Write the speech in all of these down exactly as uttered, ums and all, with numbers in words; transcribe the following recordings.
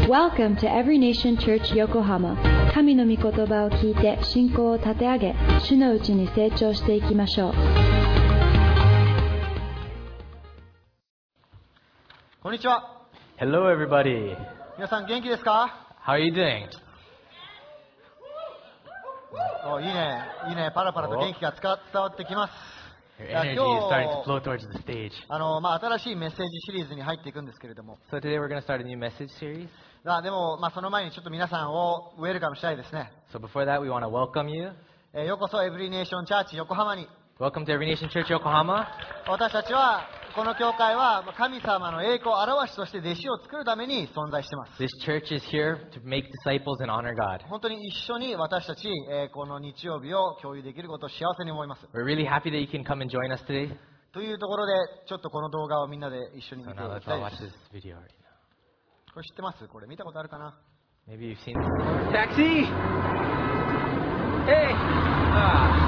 Welcome to Every Nation Church Yokohama. 神の御言葉を聞いて信仰を立て上げ、主のうちに成長していきましょう。 こんにちは。 Hello, everybody. 皆さん元気ですか？ How are you doing? お、いいね、いいね、パラパラと元気がつか伝わってきます。 Your いや energy 今 is starting to 日 flow towards the stage. あの、まあ、新しいメッセージシリーズに入っていくんですけれども、 So today we're going to start a new message series. あでも、まあ、その前にちょっと皆さんをウェルカムしたいですね。 So before that, we want to welcome you. えーようこそエブリネーションチャーチ横浜に。 Welcome to Every Nation Church Yokohama. 私たちはこの教会は神様の栄光を表しとして弟子を作るために存在しています。 This church is here to make disciples and honor God. 本当に一緒に私たち、えーこの日曜日を共有できることを幸せに思います。 We're really happy that you can come and join us today. というところでちょっとこの動画をみんなで一緒に So 見て now い let's きた all い watch です。 this video right now. これ知ってます？これ見たことあるかな？ Maybe you've seen this before. Taxi! Hey! Ah.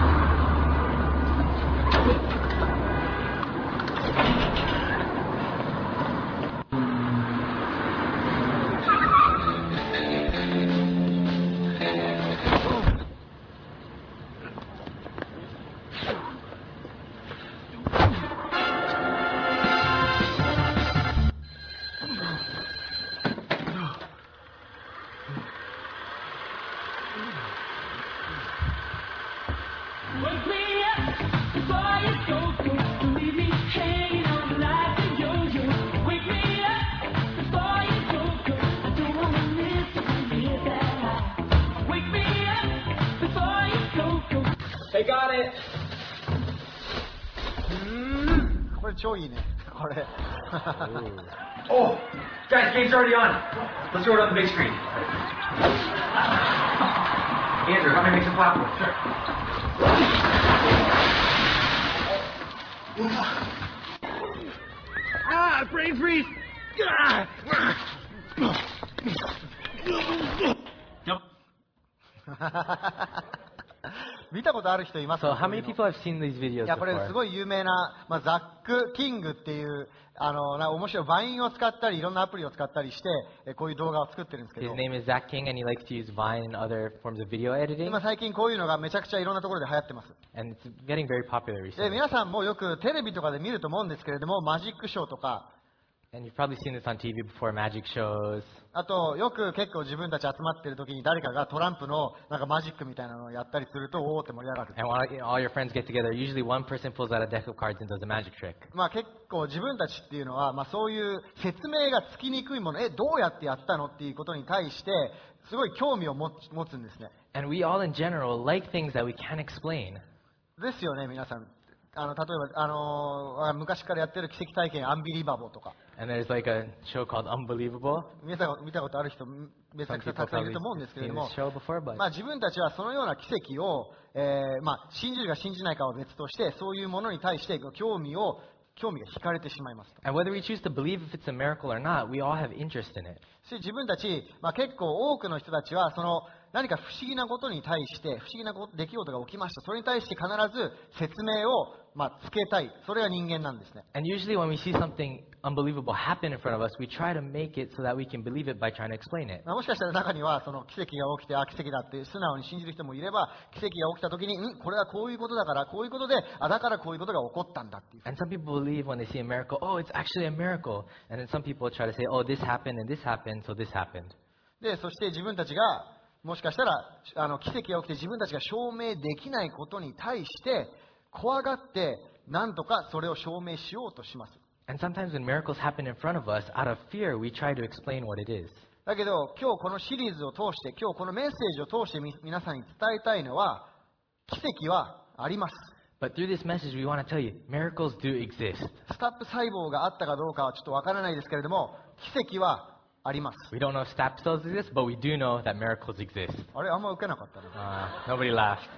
Wake me up before you go, go. Leave me hanging on like a yo-yo. Wake me up before you go, go. I don't wanna miss it when you hit that high. Wake me up before you go, go. I got it! これ超いいね。これ。 Oh, guys, game's already on. Let's throw it on the big screen. Andrew, help me make some popcorn. Sure. Ah, brain freeze. Ah. Jump. 見たことある人います So か？ how many people have seen these い videos や、これす before? ごい有名な、まあ、ザック・キングっていうあのな面白いバインを使ったりいろんなアプリを使ったりしてえこういう動画を作ってるんですけ His ど、 name is Zach King and he likes to use Vine and other forms of video editing. 今最近こういうのがめちゃくちゃいろんなところで流行ってます。 And it's getting very popular で recently. 皆さんもよくテレビとかで見ると思うんですけれども、マジックショーとか、 And you've probably seen this on T V before, magic shows. あとよく結構自分たち集まってる時に誰かがトランプのなんかマジックみたいなのをやったりするとおおって盛り上がる。 And while all your friends get together, usually one person pulls out a deck of cards and does a magic trick. まあ結構自分たちっていうのは、まあ、そういう説明がつきにくいもの、えどうやってやったのっていうことに対してすごい興味を持ち持つんですね。 And we all in general like things that we can't explain. ですよね、皆さん。あの例えば、あのー昔からやってる奇跡体験アンビリバボーとか And there's like a show called Unbelievable. 見た見たことある人めちゃ Some くちゃ people たくさんい probably ると思うんですけれ seen ど this も、 show before, but まあ、自分たちはそのような奇跡を、えーまあ、信じるか信じないかは別としてそういうものに対して興味を興味が惹かれてしまいますと。 and whether we choose to believe if it's a miracle or not, we all have interest in it. そして自分たち、まあ、結構多くの人たちはその何か不思議なことに対して不思議なこと出来事が起きました。それに対して必ず説明を、まあ、つけたい。それが人間なんですね。 And usually when we see something unbelievable happen in front of us, we try to make it so that we can believe it by trying to explain it. まあもしかしたら中にはその奇跡が起きてあ奇跡だって素直に信じる人もいれば、奇跡が起きた時にんこれはこういうことだからこういうことであだからこういうことが起こったんだっていう。 And some people believe when they see a miracle, oh, it's actually a miracle. And then some people try to say, oh, this happened and this happened, so this happened. でそして自分たちがもしかしたらあの奇跡が起きて自分たちが証明できないことに対して怖がって何とかそれを証明しようとします。 And sometimes when miracles happen in front of us, out of fear, we try to explain what it is. だけど今日このシリーズを通して今日このメッセージを通してみ皆さんに伝えたいのは奇跡はあります。 But through this message, we want to tell you, miracles do exist. スタップ細胞があったかどうかはちょっとわからないですけれども奇跡はあります。 We don't know if stap cells exist, but we do know that miracles exist. あれあんま受けなかったな。 Uh, nobody laughed.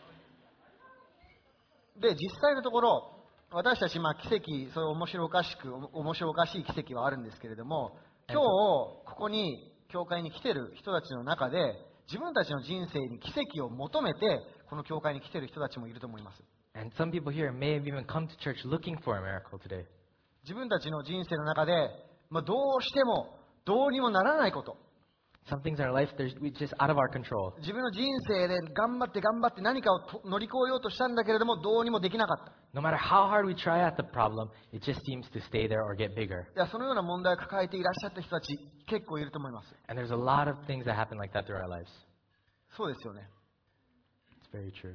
で実際のところ私たちまあ奇跡そういう面白おかしく面白おかしい奇跡はあるんですけれども今日ここに教会に来てる人たちの中で自分たちの人生に奇跡を求めてこの教会に来てる人たちもいると思います。 And some people here may have even come to church looking for a miracle today. 自分たちの人生の中で、まあ、どうしてもどうにもならないこと Some things in our life, they're we just out of our control. 自分の人生で頑張って頑張って何かをと乗り越えようとしたんだけれども、どうにもできなかった。 No matter how hard we try at the problem, it just seems to stay there or get bigger. いや、そのような問題を抱えていらっしゃった人たち、結構いると思います。 And there's a lot of things that happen like that through our lives. そうですよね。 It's very true.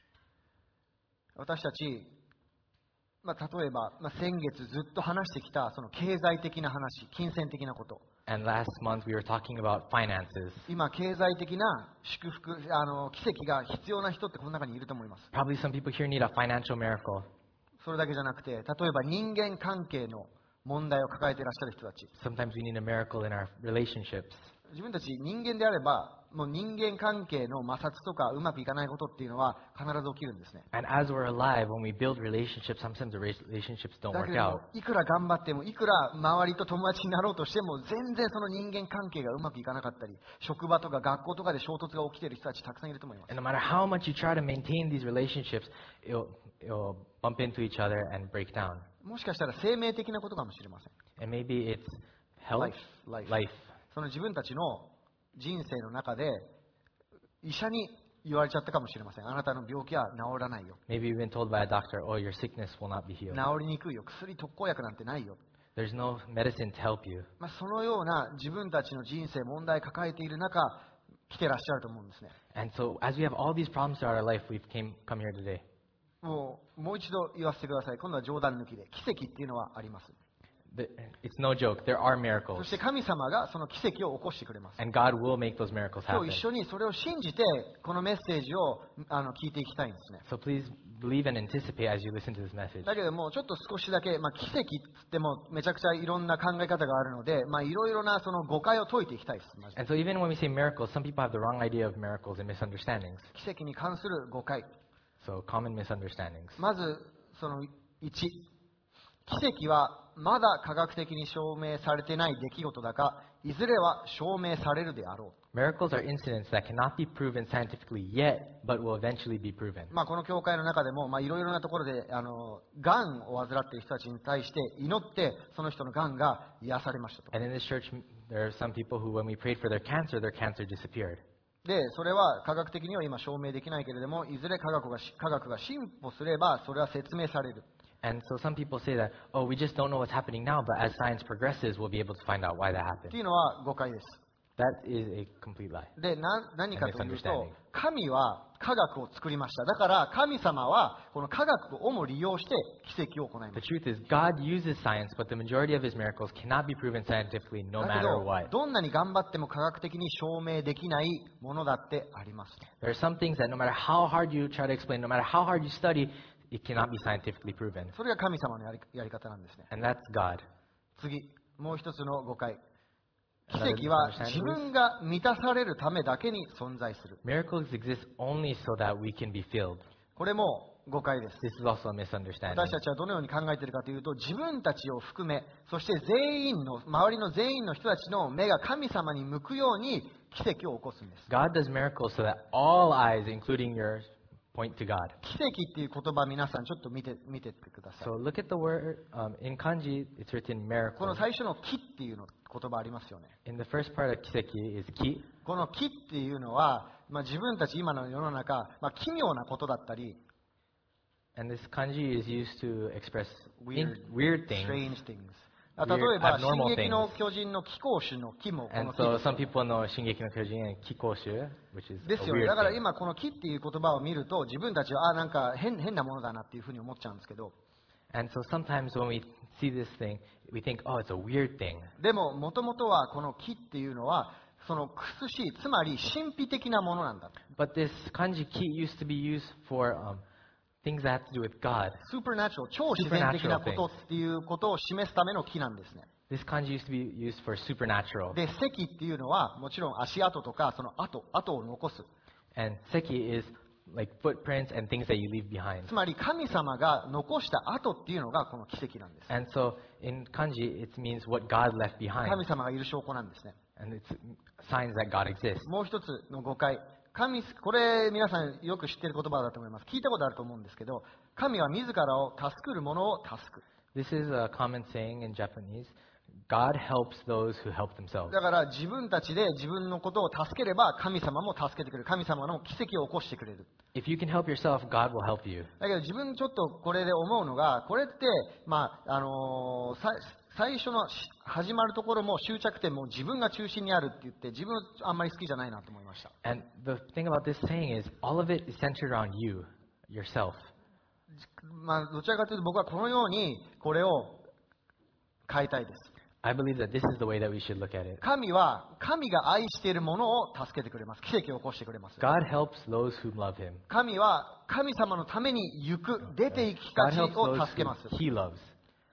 私たち、まあ、例えば、まあ、先月ずっと話してきたその経済的な話、金銭的なこと。 And last month we were talking about finances. 今、経済的な祝福、あの奇跡が必要な人ってこの中にいると思います。 Probably some people here need a financial miracle. それだけじゃなくて、例えば人間関係の問題を抱えていらっしゃる人たち。 Sometimes we need a miracle in our relationships. 自分たち人間であれば、もう人間関係の摩擦とかうまくいかないことっていうのは必ず起きるんですね。 And as we're alive, when we build relationships, sometimes the relationships don't だ work けど out. も、いくら頑張っても、いくら周りと友達になろうとしても、全然その人間関係がうまくいかなかったり、職場とか学校とかで衝突が起きている人たちたくさんいると思います。 And no matter how much you try to maintain these relationships, it'll, it'll bump into each other and break down. もしかしたら生命的なことかもしれません。 And maybe it's health, Life, life. life. その自分たちの人生の中で、医者に言われちゃったかもしれません。あなたの病気は治らないよ。 Maybe you've been told by a doctor, oh, your sickness will not be healed. 治りにくいよ。薬特効薬なんてないよ。 There's no medicine to help you. まあ、そのような自分たちの人生、問題抱えている中、来てらっしゃると思うんですね。 And so as we have all these problems throughout our life, we've came, come here today. もう、もう一度言わせてください。今度は冗談抜きで。奇跡っていうのはあります。 The, it's no joke. There are そ miracles. して神様がその奇跡を起こしてくれます。 And God will make those miracles 今 happen. 日一緒にそれを信じて、このメッセージをあの聞いていきたいんですね。 So please believe and anticipate as you listen to this message. だけども、ちょっと少しだけ、まあ、奇跡っつってもめちゃくちゃいろんな考え方があるので、まあ、いろいろなその誤解を解いていきたいです。マジで And so even when we say miracles, some people have the wrong idea of miracles and misunderstandings. 奇跡に関する誤解。 So common misunderstandings. まず、そのいち、奇跡はまだ科学的に証明されてない出来事だが、いずれは証明されるであろう。 Miracles are incidents that cannot be proven scientifically yet, but will eventually be proven. まあ、この教会の中でも、まあ、いろいろなところで、あの、がんを患っている人たちに対して祈って、その人のがんが癒されましたと。 And in this church, there are some people who, when we prayed for their cancer, their cancer disappeared. で、それは科学的には今証明できないけれども、いずれ科学が科学が進歩すれば、それは説明される。 And so some people say that, oh, we just don't know what's happening now, but as science progresses, we'll be able to find out why that っ happened. ていうのは誤解です。 That is a complete lie. で、な何かという misunderstanding. と、神は科学を作りました。だから神様はこの科学をも利用して奇跡を行いま The す。 truth is, God uses science, but the majority of his miracles cannot be proven scientifically no だけ matter ど what. どんなに頑張っても科学的に証明できないものだってあります。 There are some things that no matter how hard you try to explain, no matter how hard you study, it cannot be scientifically proven. それが神様のやりやり方なんですね。 And that's God. 次、もう一つの誤解。奇 Another 跡は misunderstanding 自分が満たされるためだけに存在する。 Miracles exist only so that we can be filled. これも誤解です。 This is also a misunderstanding. 私たちはどのように考えているかというと、自分たちを含め、そして全員の、周りの全員の人たちの目が神様に向くように奇跡を起こすんです。 God does miracles so that all eyes, including yours, point to God. 奇跡っていう言葉、皆さんちょっと見て見てってください。 So look at the word, um, in kanji, it's written この miracle. 最初の木っていうの言葉ありますよね。 In the first part of kiseki is ki. この木っていうのは、まあ、自分たち今の世の中、まあ、奇妙なことだったり、 And this kanji is used to express weird, in- weird things. strange things。例えば、 abnormal 進撃の things. 巨人の貴公種の木もこの And 木 so です some people know Shingeki no Kyojin and Kikoshu, which is です a よね。 weird だから thing. 今この木っていう言葉を見ると自分たちはあなんか変変なものだなっていうふうに思っちゃうんですけど、 And so sometimes when we see this thing, we think, oh, it's a weird thing. でももともとはこの木っていうのはそのくすしい、つまり神秘的なものなんだ。 But this kanji ki used to be used for um, things that have to do with God. スーパーナチュラル、超自然的なことっていうことを示すための木なんですね。 This kanji used to be used for supernatural. で、石っていうのはもちろん足跡とかその跡跡を残す。 And seki is like footprints and things that you leave behind. つまり神様が残した跡っていうのがこの奇跡なんです。 And so in kanji, it means what God left behind. 神様がいる証拠なんですね。 And it's signs that God exists. もう一つの誤解。神、これ皆さんよく知っている言葉だと思います。聞いたことあると思うんですけど、神は自らを助くる者を助く。 This is a common saying in Japanese. God helps those who help themselves. だから自分たちで自分のことを助ければ神様も助けてくれる。神様の奇跡を起こしてくれる。 If you can help yourself, God will help you. だけど自分ちょっとこれで思うのが、これって、まあ、あのーさ最初のし始まるところも終着点も自分が中心にあるって言って、自分あんまり好きじゃないなと思いました。 And the thing about this saying is, all of it is centered around you, yourself. まあ、どちらかというと僕はこのようにこれを変えたいです。 I believe that this is the way that we should look at it. 神は神が愛しているものを助けてくれます。奇跡を起こしてくれます。 God helps those who love Him. 神は神様のために行く、出て行きた God ち helps を those 助けます。 who He loves.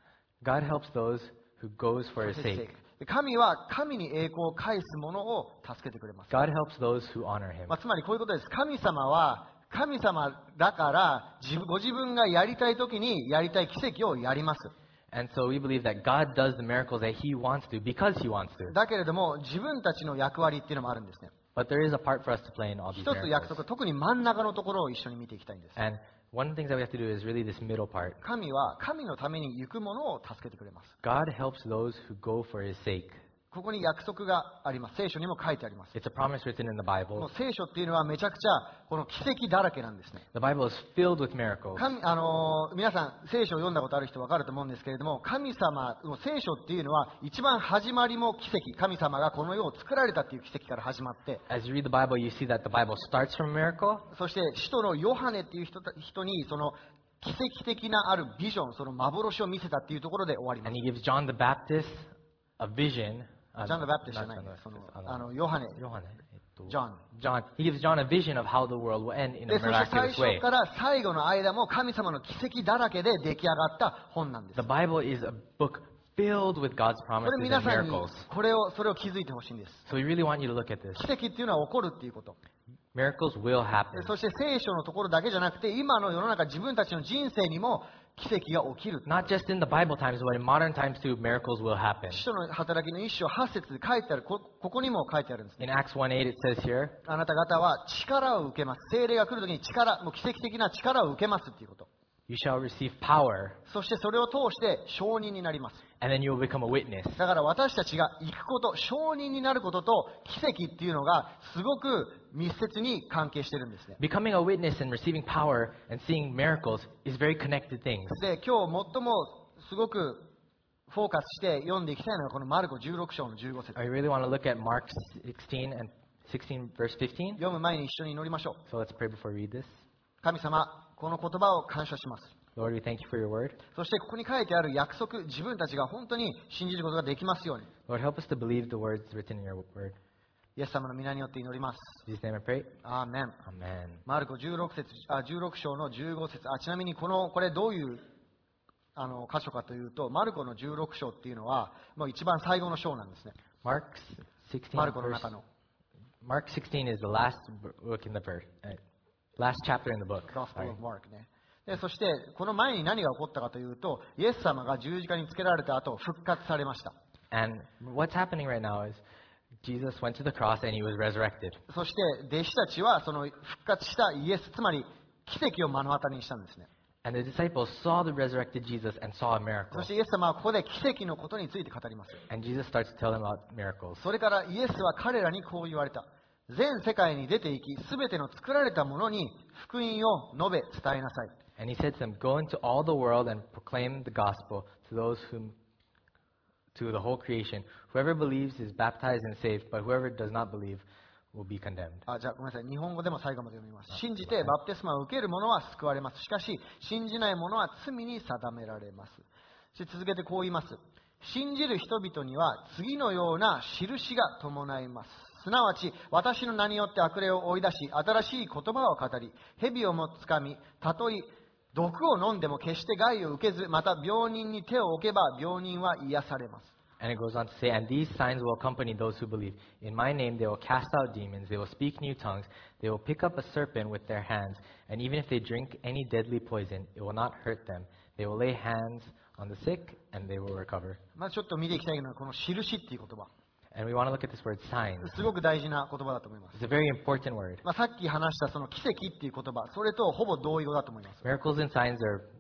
God helps those who goes for His sake. 神は神に栄光を返すものを助けてくれます。 God helps those who honor Him. まあ、つまりこういうことです。神様は神様だから自分ご自分がやりたい時にやりたい奇跡をやります。 And so we believe that God does the miracles that He wants to because He wants to. だけれども自分たちの役割っていうのもあるんですね。 But there is a part for us to play in all these 一つ約 miracles. 束、特に真ん中のところを一緒に見ていきたいんです。 And one of the things that we have to do is really this middle part. 神は神のために行くものを助けてくれます。 God helps those who go for His sake. ここに約束があります。聖書にも書いてあります。 It's a promise written in the も Bible. う聖書っていうのはめちゃくちゃこの奇跡だらけなんですね。 The Bible is filled with miracles. 神あのー皆さん聖書を読んだことある人分かると思うんですけれども、神様の聖書っていうのは一番始まりも奇跡、神様がこの世を作られたっていう奇跡から始まって、 As you read the Bible, you see that the Bible starts from a miracle. そして使徒のヨハネっていう人た人にその奇跡的なあるビジョン、その幻を見せたっていうところで終わります And。He gives John the Baptist a vision. Uh, ジョン・バプティストじゃ not ない John ね the。 その Baptist, あ uh, のヨハネ、 ヨハネ、えっと、 John John. He gives John a vision of how the world will end in で a そして最 miraculous way. 初から最後の間も神様の奇跡だらけで出来上がった本なんです The。Bible is a book filled with God's そ promises れ and 皆さんに miracles. これをそれを気づいてほしいんです。 So we really want you to look at this. 奇跡っていうのは起こるっていうこと。 Miracles will happen. そして聖書のところだけじゃなくて、今の世の中自分たちの人生にも奇跡が起きる。 Not just in the Bible times, but in modern times too, miracles will happen. 使徒の働きの一章八節で書いてある、こここにも書いてあるんですね。 In Acts one eight, it says here, あなた方は力を受けます。聖霊が来るときに力、もう奇跡的な力を受けますっていうこと。 you shall receive power, そしてそれを通して証人になります。 and then you will become a witness. だから私たちが行くこと、証人になることと奇跡っていうのがすごく密接に関係してるんですね。 Becoming a witness and receiving power and seeing miracles is very connected things. で、今日最もすごくフォーカスして読んでいきたいのがこのマルコじゅうろく章のじゅうご節。 I really want to look at Mark sixteen and sixteen verse fifteen. 読む前に一緒に祈りましょう。 So let's pray before we read this. 神様、この言葉を感謝します。 Lord, we thank you for your word. そしてここに書いてある約束、自分たちが本当に信じることができますように。 Lord, help us to believe the words written in your word. イエス様の皆によって祈ります。 In Jesus' name I pray. アーメン。 Amen. マルコじゅうろく節、あじゅうろく章のじゅうご節。あちなみにこの、これどういうあの箇所かというと、マルコのじゅうろく章っていうのは、もう一番最後の章なんですね。 Mark sixteen マルコの verse, 中の Mark sixteen is the last book in the verse, uh, last chapter in the book. Gospel Sorry. of Mark ね。でそしてこの前に何が起こったかというと、イエス様が十字架につけられた後復活されました。 And what's happening right now is Jesus went to the cross and he was resurrected. そして弟子たちはその復活したイエス、つまり奇跡を目の当たりにしたんですね。 And the disciples saw the resurrected Jesus and saw a そ miracle. してイエス様はここで奇跡のことについて語ります。 And Jesus starts to tell them about miracles. それからイエスは彼らにこう言われた。全世界に出て行き、すべての作られたものに福音を述べ伝えなさい。 And he said to them, Go into all the world and proclaim the gospel to those whom, to the whole creation. Whoever believes is baptized and saved, but whoever does not believe will be condemned. あ、じゃあごめんなさい。日本語でも最後まで読みます。信じてバプテスマを受ける者は救われます。しかし、信じない者は罪に定められます。そして続けてこう言います。信じる人々には次のような印が伴います。すなわち、私の名によって悪霊を追い出し、新しい言葉を語り、蛇をもつかみ、たとえ毒を飲んでも決して害を受けず、また病人に手を置けば病人は癒されます。 And it goes on to say, And these signs will accompany those who believe. In my name they will cast out demons, they will speak new tongues, they will pick up a serpent with their hands, and even if they drink any deadly poison, it will not hurt them. They will lay hands on the sick, and they will recover. まずちょっと見ていきたいのはこの印っていう言葉。 And we want to look at this word signs. すごく大事な言葉だと思います。 It's a very important word. まあ、さっき話したその奇跡っていう言葉、それとほぼ同意語だと思います。 Miracles and signs are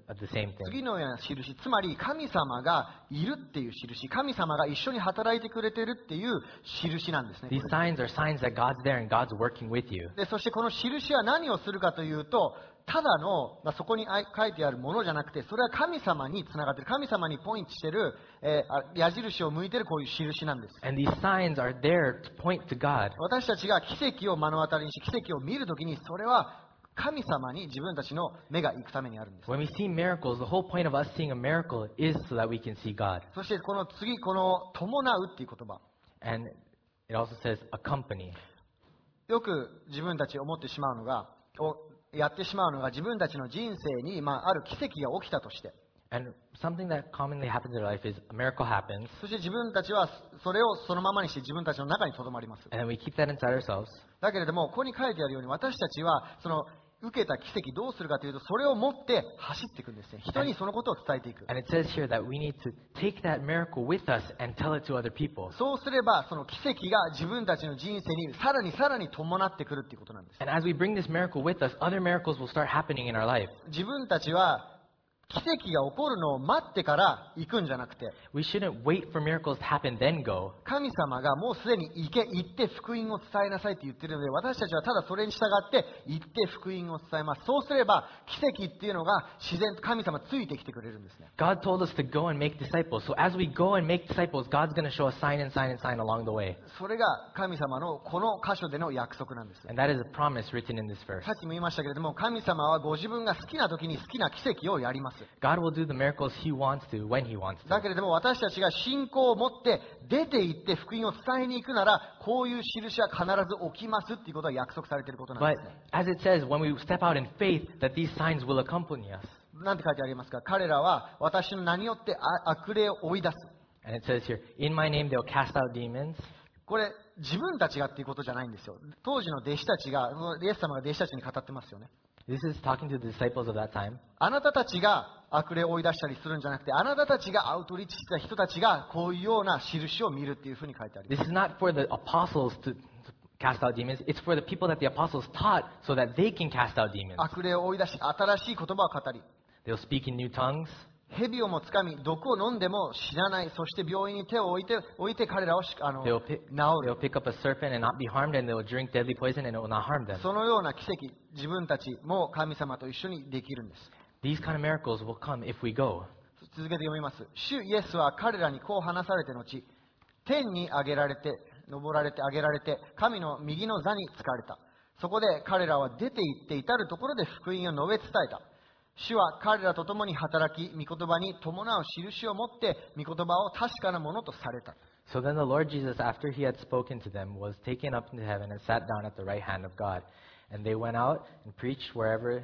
the same thing. 次のような印、つまり神様がいるっていう印、神様が一緒に働いてくれてるっていう印なんですね。 These signs are signs that God's there and God's working with you. で、そしてこの印は何をするかというと、ただの、まあ、そこに書いてあるものじゃなくて、それは神様につながっている、神様にポイントしている、えーあ矢印を向いているこういう印なんです。 And these signs are there to point to God. 私たちが奇跡を目の当たりにし、奇跡を見るときに、それは神様に自分たちの目が行くためにあるんです。 When we see miracles, the whole point of us seeing a miracle is so that we can see God. そしてこの次、この伴うっていう言葉。 And it also says accompany. よく自分たち思ってしまうのが、をやってしまうのが自分たちの人生に、まあ、ある奇跡が起きたとして、 And something that commonly happens in our life is a miracle happens, そして自分たちはそれをそのままにして自分たちの中に留まります。 and then we keep that inside ourselves. だけれども、ここに書いてあるように私たちはその受けた奇跡どうするかというと、それを持って走っていくんですね。人にそのことを伝えていく。 And it says here that we need to take that miracle with us and tell it to other people. そうすればその奇跡が自分たちの人生にさらにさらに伴ってくるっていうことなんです。 And as we bring this miracle with us, other miracles will start happening in our life. 自分たちは奇跡が起こるのを待ってから行くんじゃなくて、 We shouldn't wait for miracles to happen, then go. 神様がもうすでに行け、行って福音を伝えなさいって言ってるので、私たちはただそれに従って行って福音を伝えます。そうすれば奇跡っていうのが自然と神様ついてきてくれるんですね。 God told us to go and make disciples. So as we go and make disciples, God's going to show us sign and sign and sign along the way. それが神様のこの箇所での約束なんです。 And that is a promise written in this verse. さっきも言いましたけれども、神様はご自分が好きな時に好きな奇跡をやります。 God will do the miracles He wants to when He wants だ to. けれども私たちが信仰を持って出て行って福音を伝えに行くなら、こういう印は必ず起きますっていうことは約束されていることなん But ですね。 as it says, when we step out in faith, that these signs will accompany us. なんて書いてありますか？彼らは私の名によってあ悪霊を追い出す。 And it says here, in my name they'll cast out demons. これ自分たちがっていうことじゃないんですよ。当時の弟子たちが、イエス様が弟子たちに語ってますよね。 This is talking to the disciples of that time. あなたたちが悪霊を追い出したりするんじゃなくて、あなたたちがアウトリーチした人たちがこういうような印を見るっていうふうに書いてあります。 This is not for the apostles to, to cast out demons. It's for the people that the apostles taught so that they can cast out demons. 悪霊を追い出し、新しい言葉を語り、 They'll speak in new tongues. 蛇をもつかみ、毒を飲んでも死なない、そして病院に手を置いて、置いて彼らをしあの They'll pick, 治 they'll る。 pick up a serpent and not be harmed, and they'll drink deadly poison and it will not harm them. そのような奇跡、自分たちも神様と一緒にできるんです。 These kind of miracles will come if we go. 続けて読みます。主イエスは彼らにこう話されて後、天に上げられて、登られて上げられて、神の右の座に就かれた。そこで彼らは出て行って至るところで福音を述べ伝えた。主は彼らと共に働き、御言葉に伴う印を持って、御言葉を確かなものとされた。 So then the Lord Jesus, after he had spoken to them, was taken up into heaven and sat down at the right hand of God. And they went out and preached wherever,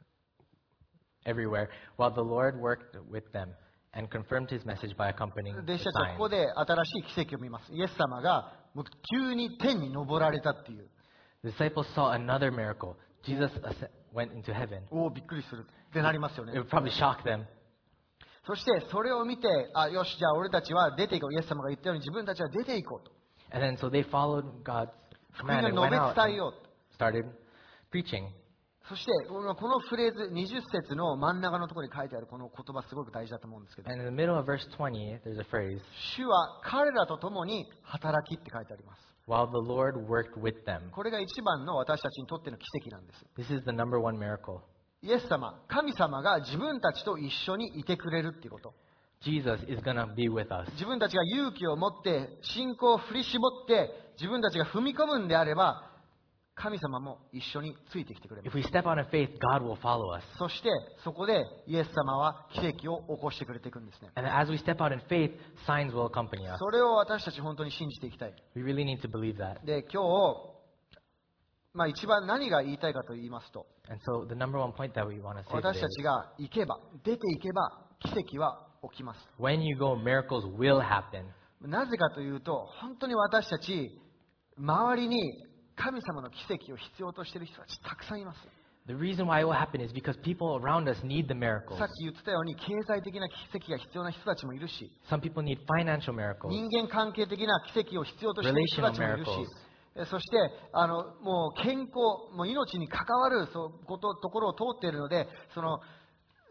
everywhere, while the Lord worked with them and confirmed his message by accompanying 弟子 the たちはここ signs. で新しい奇跡を見ます。イエス様がもう急に天に登られたっていう。 The disciples saw another miracle. Jesus asc- went into heaven. おお、びっくりするってなりますよね It。would probably shock them. そしてそれを見て、あ、よし、じゃあ俺たちは出ていこう。イエス様が言ったように自分たちは出ていこうと。 And then so they followed God's 福音 command and を went 述 out べ伝えよう and と。 started preaching. そしてこのこのフレーズ、にじゅっ節の真ん中のところに書いてあるこの言葉すごく大事だと思うんですけど、 And in the middle of verse twenty, there's a phrase, 主は彼らと共に働きって書いてあります。 while the Lord worked with them. これが一番の私たちにとっての奇跡なんです。 This is the number one miracle. イエス様、神様が自分たちと一緒にいてくれるっていうこと。 Jesus is going to be with us. 自分たちが勇気を持って信仰を振り絞って自分たちが踏み込むんであれば、神様も一緒についてきてくれま If す。 we step out in faith, God will follow us. そしてそこでイエス様は奇跡を起こしてくれていくんですね。 And as we step out in faith, signs will accompany us. それを私たち本当に信じていきたい。 We really need to believe that. で、今日、まあ、一番何が言いたいかと言いますと、 And so the number one point that we want to say 私 today たち is, が行けば、出て行けば奇跡は起きます。 when you go, miracles will happen. なぜかというと、本当に私たち、周りに神様の奇跡を必要としている人たちたくさんいます。 The reason why it will happen is because people around us need the miracles. さっき言ってたように経済的な奇跡が必要な人たちもいるし、 Some people need financial miracles. 人間関係的な奇跡を必要としている人たちもいるし Relational miracles.、 えそしてあのもう健康、もう命に関わるそうことところを通っているので、その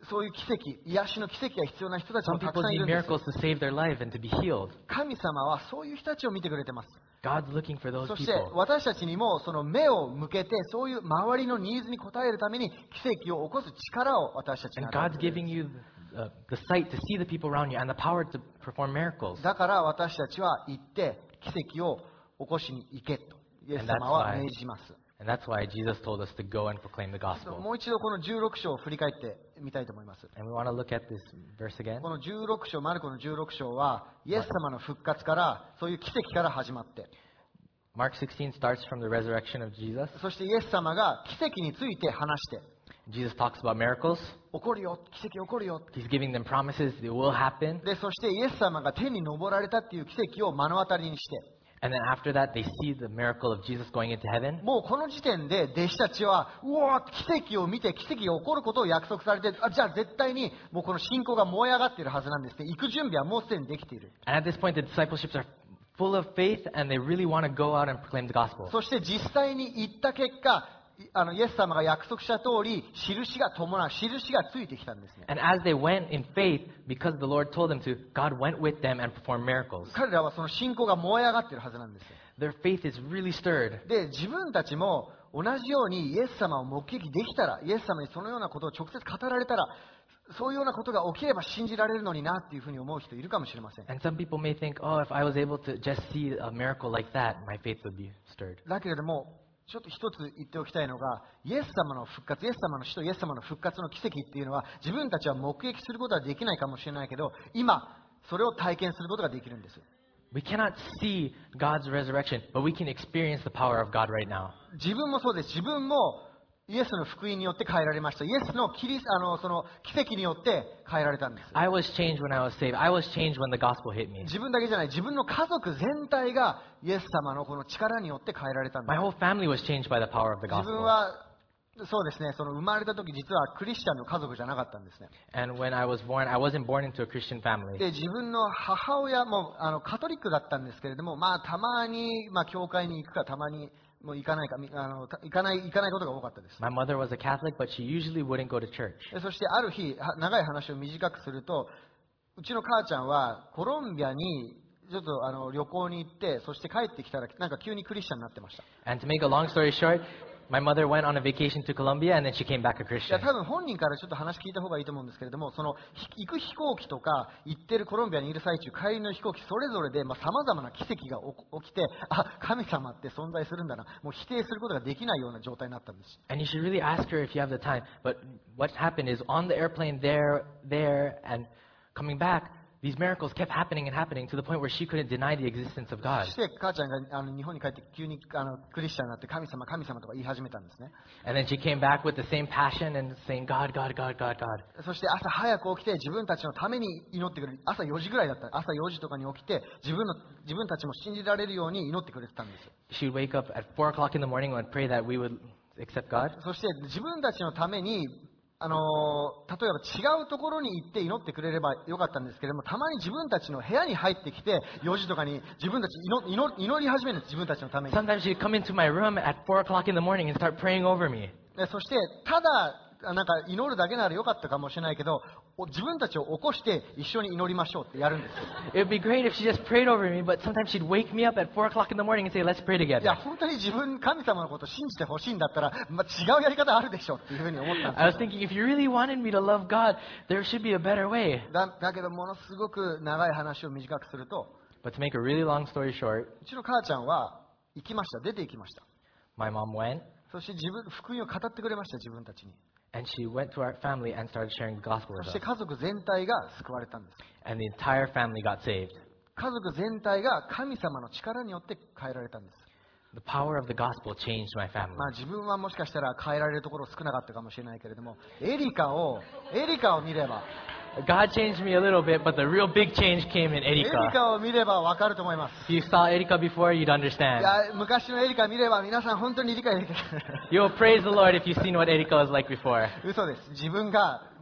そういう奇跡、癒しの奇跡が必要な人たち Some もたく people さんい need るんです。 miracles to save their life and to be healed. 神様はそういう人たちを見てくれてます。 God's looking for those そして people. 私たちにもその目を向けて、そういう周りのニーズに応えるために奇跡を起こす力を私たちに And 与え God's てくれる giving you uh, the sight to see the people around you and the power to perform miracles. だから私たちは行って奇跡を起こしに行けとイエス様は命じます。 And that's why Jesus told us to go and proclaim the gospel. もう一度このじゅうろく章を振り返ってみたいと思います。 And we want to look at this verse again. このじゅうろく章、マルコのじゅうろく章はイエス様の復活からそういう奇跡から始まって、 Mark sixteen starts from the resurrection of Jesus. そしてイエス様が奇跡について話して、 Jesus talks about miracles. 起こるよ、奇跡起こるよ。 He's giving them promises it will happen. で、そしてイエス様が天に昇られたっていう奇跡を目の当たりにして、 And then after that, they see the miracle of Jesus going into heaven. もうこの時点で弟子たちは、うわー、奇跡を見て奇跡が起こることを約束されて、あ、じゃあ絶対にもうこの信仰が燃え上がっているはずなんですね。行く準備はもうすでにできている。 And at this point, the discipleships are full of faith and they really want to go out and proclaim the gospel. そして実際に行った結果、あのイエス様が約束した通り、印が伴う、印がついてきたんですね。 And as they went in faith, because the Lord told them to, God went with them and performed miracles. 彼らはその信仰が燃え上がっているはずなんですよ。 Their faith is really stirred. で、自分たちも同じようにイエス様を目撃できたら、イエス様にそのようなことを直接語られたら、そういうようなことが起きれば信じられるのになっていうふうに思う人いるかもしれません。 And some people may think, oh, if I was able to just see a miracle like that, my faith would be stirred. だけれども、ちょっと一つ言っておきたいのが、イエス様の復活、イエス様の死とイエス様の復活の奇跡っていうのは、自分たちは目撃することはできないかもしれないけど、今、それを体験することができるんです。 We cannot see God's resurrection, but we can experience the power of God right now. 自分もそうです。自分もイエスの福音によって変えられました。イエスのキリスあのその奇跡によって変えられたんです。 I was changed when I was saved. I was changed when the gospel hit me. 自分だけじゃない、自分の家族全体がイエス様のこの力によって変えられたんで My す。 whole family was changed by the power of the 自分 gospel. はそうですね、その生まれた時実はクリスチャンの家族じゃなかったんですね。 And when I was born, I wasn't born into a Christian family. で、自分の母親もあのカトリックだったんですけれども、まあたまにまあ教会に行くかたまにもう行かないかみあのた行かない行かないことが多かったです。 My mother was a Catholic, but she usually wouldn't go to church. でそしてある日、は長い話を短くすると、うちの母ちゃんはコロンビアにちょっとあの旅行に行って、そして帰ってきたらなんか急にクリスチャンになってました。 And to make a long story short, my mother went on a vacation to Colombia and then she came back a い Christian. や多分本人からちょっと話聞いた方がいいと思うんですけれども、そのひ行く飛行機とか行ってるコロンビアにいる最中、帰りの飛行機それぞれでさまざ、まな奇跡が起きて、あ、神様って存在するんだな、もう否定することができないような状態になったんです。 And you should really ask her if you have the time. But what happened is on the airplane there, there, and coming back, these miracles kept happening and happening to the point where she couldn't deny the existence of そ God. して母ちゃんがあの日本に帰って急にあのクリスチャンになって神様神様とか言い始めたんですね。 And then she came back with the same passion and saying, God, God, God, God, God. そして朝早く起きて自分たちのために祈ってくれる。朝よじぐらいだった。朝よじとかに起きて自分の自分たちも信じられるように祈ってくれてたんです。 She would wake up at four o'clock in the morning and pray that we would accept God. そして自分たちのためにあの例えば違うところに行って祈ってくれればよかったんですけれども、たまに自分たちの部屋に入ってきてよじとかに自分たち祈祈祈り始めるんです。自分たちのために。 Sometimes she'd come into my room at four o'clock in the morning and start praying over me. でそしてただなんか祈るだけならよかったかもしれないけど、お自分たちを起こして一緒に祈りましょうってやるんです。 It would be great if she just prayed over me, but sometimes she'd wake me up at four o'clock in the morning and say, let's pray いや together. 本当に自分神様のことを信じてほしいんだったら、まあ、違うやり方あるでしょっていうふうに思ったん I で was すよ。 thinking, if you really wanted me to love God, there should be a better way. だだけどものすごく長い話を短くすると、 But to make a really long story short, うちの母ちゃんは行きました。出て行きました。 my mom went そして自分福音を語ってくれました。自分たちに。 and she went to our family and started sharing the gospel そ with して us. 家族全体が救われたんです。 And the entire family got saved. 家族全体が神様の力によって変えられたんです。 The power of the gospel changed my family. まあ自分はもしかしたら変えられるところ少なかったかもしれないけれども、エリカをエリカを見れば God changed me a little bit, but the real big change came in エリ Erika. カを見ればわかると思います。 If you saw Erika before, you'd い understand. や昔のエリカ見れば皆さん本当に理解できる。 You'll praise the Lord if you've seen what Erika was like before. 嘘です。自分が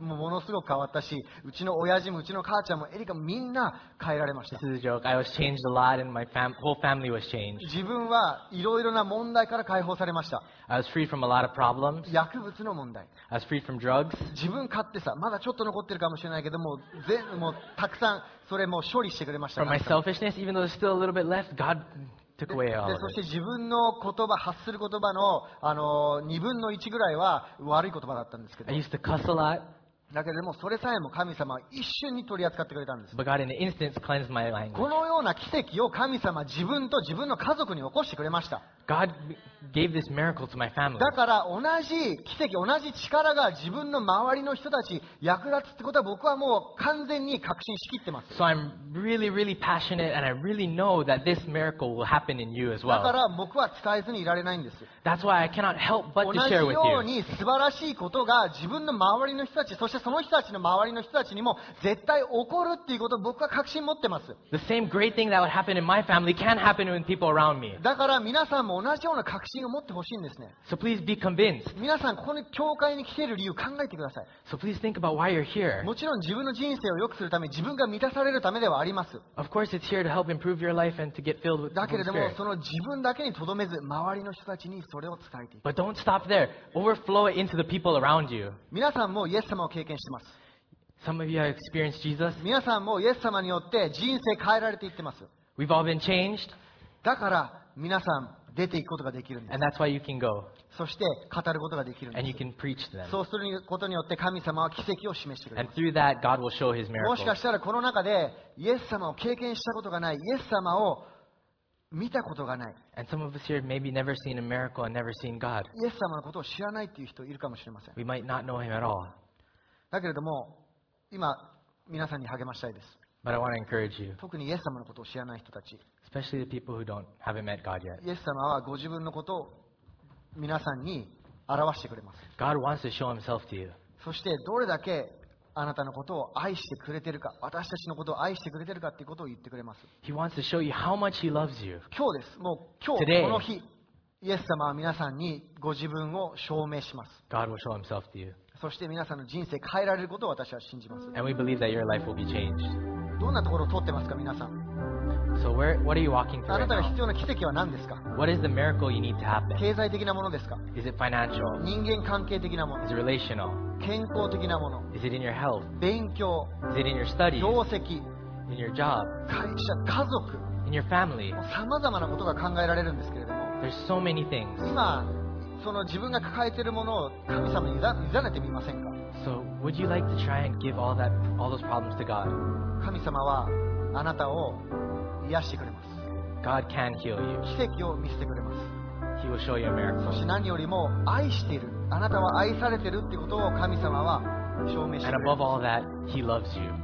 もうものすごく変わったし、うちの親父もうちの母ちゃんもエリカもみんな変えられました。 This is a joke. I was changed a lot, and my fam- whole family was changed. 自分はいろいろな問題から解放されました。 I was freed from a lot of problems. 薬物の問題。 I was freed from drugs. 自分勝ってさ、まだちょっと残ってるかもしれないけども、全もうたくさんそれもう処理してくれました。 From my selfishness, even though there's still a little bit left, God took で away all で of そして it. 自分の言葉、発する言葉の、あのにぶんのいちぐらいは悪い言葉だったんですけど I、used to cuss a lot, だけれどもそれさえも神様は一瞬に取り扱ってくれたんです。 but God in an instant cleansed my こ language. のような奇跡を神様は自分と自分の家族に起こしてくれました。 God gave this miracle to my family. だから同じ奇跡、同じ力が自分の周りの人たち役立つってことは僕はもう完全に確信しきってます。 So I'm really, really passionate, and I really know that this miracle will happen in you as だか well. ら僕は伝えずにいられないんです。 That's why I cannot help but 同 to じ share with よう you. に素晴らしいことが自分の周りの人たち、そしてその人たちの周りの人たちにも絶対起こるっていうことを僕は確信持ってます。 The same great thing that would happen in my family can happen in people around me. だから皆さんも同じような確信を持ってほしいんですね。 So please be convinced. 皆さんここに教会に来ている理由考えてください。 So please think about why you're here. もちろん自分の人生を良くするため、自分が満たされるためではあります。 Of course, it's here to help improve your life and to get filled with the だけ Holy れども Spirit. その自分だけにとどめず、周りの人たちにそれを伝えていく。 But don't stop there. Overflow it into the people around you. 皆さんもイエス様を経験してます。 Some of you have experienced Jesus. 皆さんもイエス様によって人生変えられていってます。 We've all been changed, だから皆さん出ていくことができるんです。 and that's why you can go そして語ることができるん and で you す。 can preach to them. そうすることによって神様は奇跡を示してくれ And ます。 through that, God will show His もしか miracles. したらこの中でイエス様を経験したことがない、イエス様を見たことがない、 And some of us here maybe never seen a miracle and never seen God. イエス様のことを知らないっていう人いるかもしれません。 We might not know Him at all. だけれども今皆さんに励ましたいです。 But I want to encourage you, 特にイエス様のことを知らない人たち、 especially the people who don't haven't met God yet. イエス様はご自分のことを皆さんに表してくれます。 God wants to show Himself to you. そしてどれだけあなたのことを愛してくれてるか、私たちのことを愛してくれてるかっていうことを言ってくれます。 He wants to show you how much He loves you. 今日です。もう今日 Today. この日、イエス様は皆さんにご自分を証明します。 God will show Himself to you. そして皆さんの人生変えられることを私は信じます。 And we believe that your life will be changed. どんなところを通ってますか皆さん。 So where, what are you walking through あな right たが now? 必要な奇跡は何ですか？ What is the miracle you need to happen? 経済的なものですか？ Is it financial? 人間関係的なもの、 Is it relational? 健康的なもの、 Is it in your health? 勉強、 Is it in your studies? 業績、 In your job? 会社、家族、 In your family? さまざまなことが考えられるんですけれども、 There's so many things. 今その自分が抱えているものを神様に委ねてみませんか？ So would you like to try and give all that, all those problems to God? 神様はあなたを癒してくれます。 God can heal you. 奇跡を見せてくれます。 He will show you a miracle. そして何よりも愛している、あなたは愛されているってことを神様は証明して And くれ above ま all that, He loves you.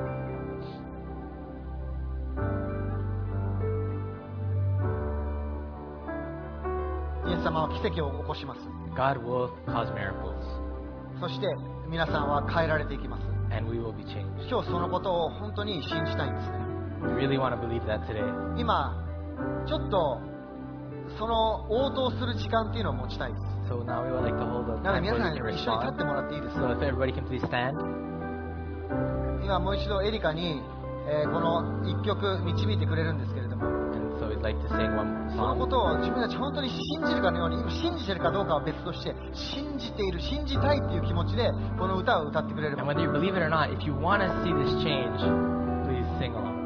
す。イエス様は奇跡を起こします。 God will cause miracles. そして皆さんは変えられていきます。 And we will be changed. 今日そのことを本当に信じたいんですね。 We really want to believe that today. 今ちょっとその応答する時間っていうのを持ちたいです。 So now we would like to hold a なの time で皆 where さ you ん can 一緒に立って respond. もらっていいですか？ So if everybody can please stand. 今もう一度エリカに、えーこの一曲導いてくれるんですけれども、 And so we'd like to sing one そのこ song. とを自分たち本当に信じるかのように、今信じてるかどうかは別として、信じている、信じたいっていう気持ちでこの歌を歌ってくれれば、 And whether you believe it or not, if you want to see this change, please sing along.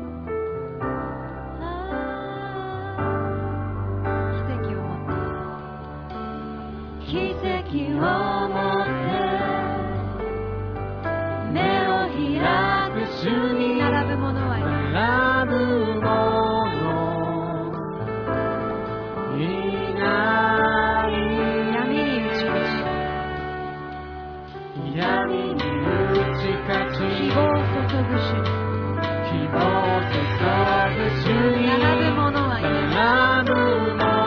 奇跡を持って目を開く主に並ぶ者はいない並ぶ者いない闇に打ち勝闇に打ち勝ちち希望を注ぐ主希望を注ぐ主に並ぶ者はいない並ぶ者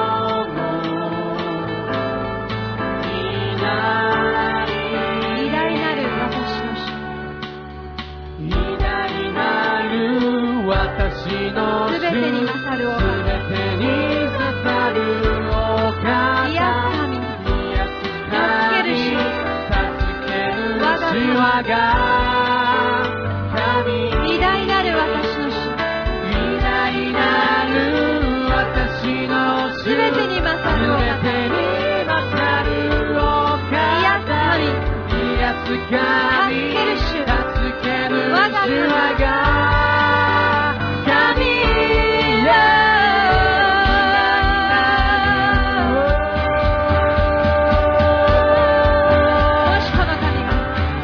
いない偉大なる私の主偉大なる私の主すべてに勝るおす方べてに勝るお方癒す神癒す神助ける主助ける我が主我がが神偉大なる私の主、 偉大なる私の主すべてに勝るお全方、 てに勝るお癒す方神、 癒す神助ける主、 助ける主我が神我が神もしこの神が、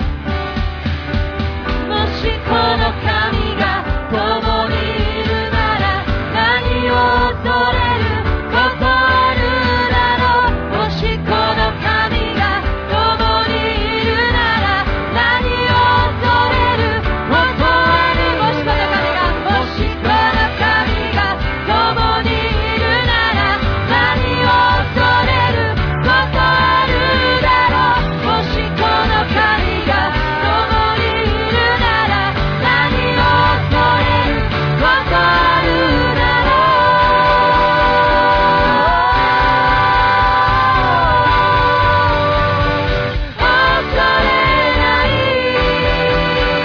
もしこの神が共にいるなら何を恐れることあるだろう。もしこの神が共にいるなら何を恐れることある。 もしこの神が、 もしこの神が共にいるなら何を恐れることあるだろう。もしこの神が共にいるなら何を恐れることあるだろう。恐れない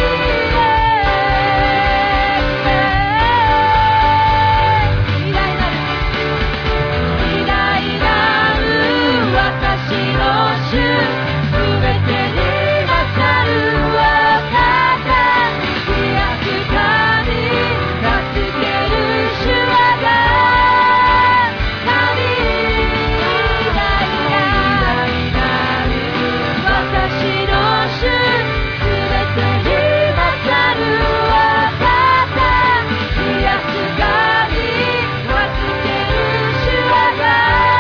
偉大なる偉大なる私の主、すべてに勝るお方、癒す神、助ける主我が神、偉大なる私の主、すべてに勝るお方、癒す神、助ける主我が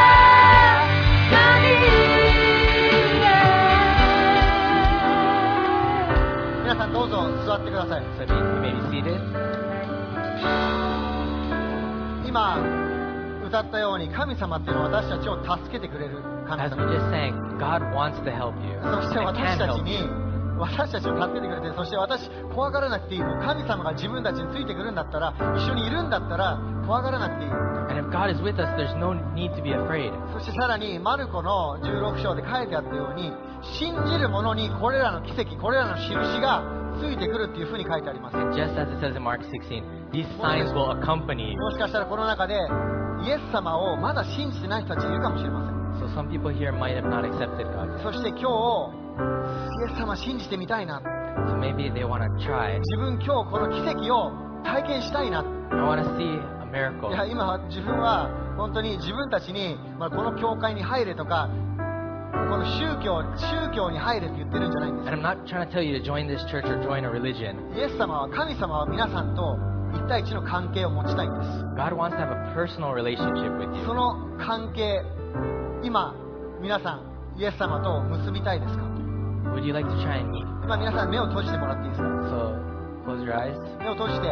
神。 皆さんどうぞ座ってください。 So you may be seated. 今歌ったように神様っていうのは私たちを助けてくれる神 As we 様。 just sang, God wants to help you そして and 私 can たち help に you. 私たちを助けてくれて、そして私怖がらなくていい。もう神様が自分たちについてくるんだったら、一緒にいるんだったら怖がらなくていい。 And if God is with us, there's no need to be afraid. そしてさらにマルコのじゅうろく章で書いてあったように、信じる者にこれらの奇跡、これらの印がついてくるっていうふうに書いてあります。 And just as it says in Mark sixteen, these signs will accompany you. もしかしたらこの中でイエス様をまだ信じてない人たちいるかもしれません。 So some people here might have not accepted God. そして今日イエス様信じてみたいな、 So maybe they want to try. 自分今日この奇跡を体験したいな。 I want to see a miracle. いや今自分は本当に自分たちに、まあ、この教会に入れとかこの宗教宗教に入れって言ってるんじゃないんです And I'm not trying to tell you to join this church or join a religion. イエス様は神様は皆さんと一対一の関係を持ちたいんです。 God wants to have a personal relationship with そ you. の関係今皆さんイエス様と結びたいですか？ Would you like to try and meet? 今皆さん目を閉じてもらっていいですか？ So close your eyes. 目を閉じて、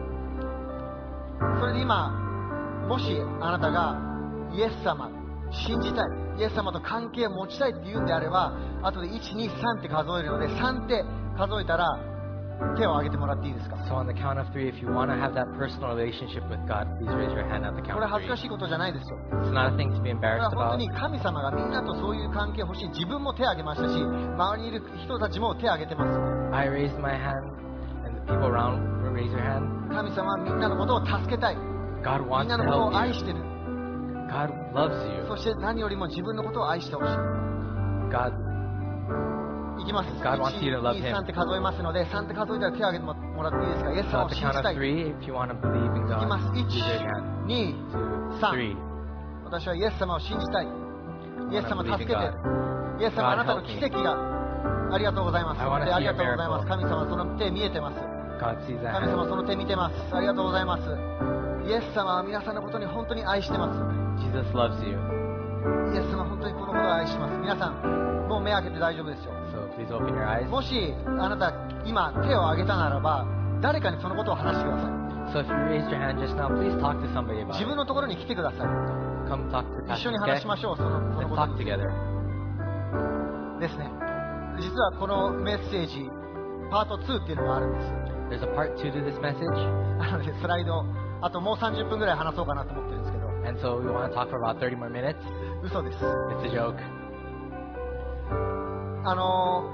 それで今もしあなたがイエス様信じたい、イエス様と関係を持ちたいって言うんであれば、後でいち、に、さんって数えるので、さんって数えたら手を挙げてもらっていいですか？ So on the count of three, if you want to have that personal relationship with God, please raise your hand at the こ count れ of 恥ず three. かしいことじゃないですよ。 It's not a thing to be これ embarrassed は本当 about. に神様がみんなとそういう関係欲しい。自分も手を挙げましたし、周りにいる人たちも手を挙げてます。 I raised my hand, and the people around will raise your hand. 神様はみんなのことを助けたい。 God みん wants な to のことを help 愛 you. してる。 God loves you. そして何よりも自分のことを愛してほしい。 God, いきます。 God wants you to love いち、 him. に、さんって数えますので、さんって数えたら手を挙げてもらっていいですか？イエス so 様 at を the 信 count じ of たい。い three, if you want to believe in き God, ます。 raise いち、 your hand. に、 Two, さん。 three. 私はイエス様を信じたい。イエス様 I wanna 助け believe て in。 イエス様 God あなたの help me. 奇跡がありがとうございます。 I wanna で see ありがとうござい a ます。 miracle. 神様その手見えてます。 God sees that 神様 hand. その手見てます。ありがとうございます。イエス様は皆さんのことに本当に愛してます。 Jesus loves you. イエス様本当にこのことを愛してます。皆さんもう目開けて大丈夫ですよ。 So please open your eyes. もしあなた今手を挙げたならば誰かにそのことを話してください。 So if you raised your hand just now, please talk to somebody about 自 it. 分のところに来てください。 Come talk to 一緒 Pastor に話し Keck. ましょう。そのその Let's こと talk に together. ですね。実はこのメッセージパートツーっていうのがあるんです。 There's a part two to this message, なのでスライドあともうさんじゅっぷんぐらい話そうかなと思ってるんですけど and so we want to talk for about thirty more minutes. 嘘です。 It's a joke. あのー